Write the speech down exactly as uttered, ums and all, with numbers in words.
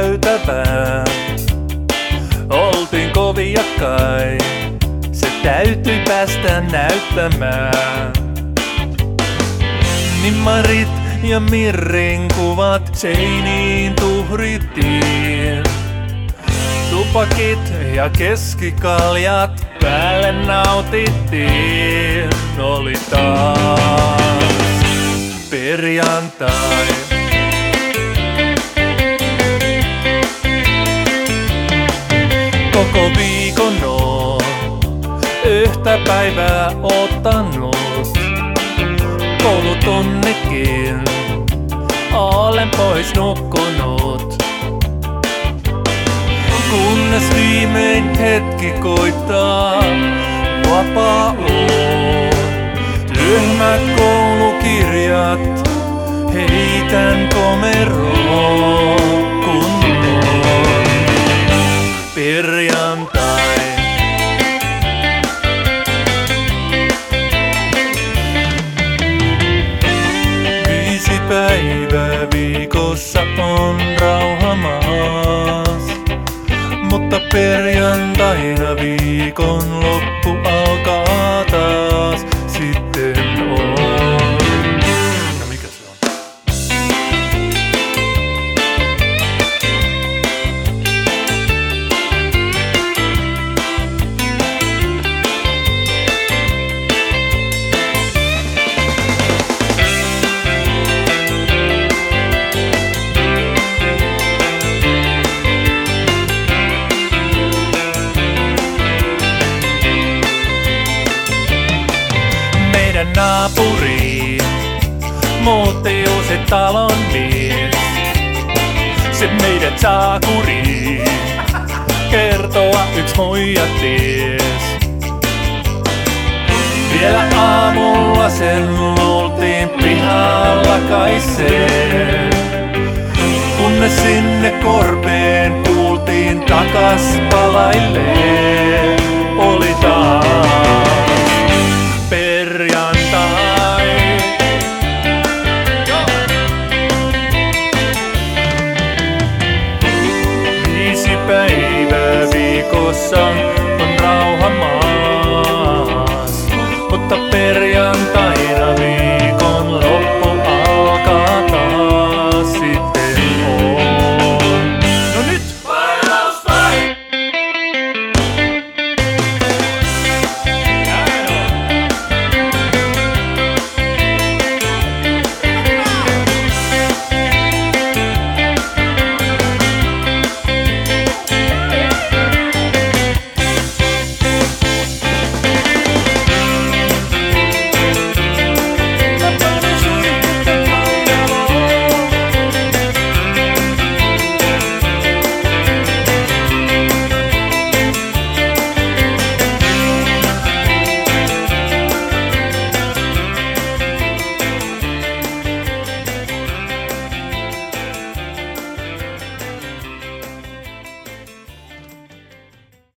käytävää. Oltiin kovia kai, se täytyi päästä näyttämään. Nimmarit ja Mirrin kuvat seiniin tuhrittiin. Tupakit ja keskikaljat päälle nautittiin. Oli taas perjantai. Koko viikon oon yhtä päivää ottanut. Koulutunnikin olen pois nukkunut. Kunnes viimein hetki koittaa, vapaa oon. Tyhmät koulukirjat heitän komeroon, kun on perjantai. Viisi päivää viikossa on rauha maas, mutta perjantaina viikon loppu alkaa taas. Sitten on. No mikä se on? Naapuri muutti uusi talon mies. Se meidät saa kuriin, kertoa yks muija ties. Vielä aamulla sen luultiin pihalla kai sen, kunnes sinne korpeen kuultiin takas palailleen. Oli taas perjantai. Viisi päivää viikossa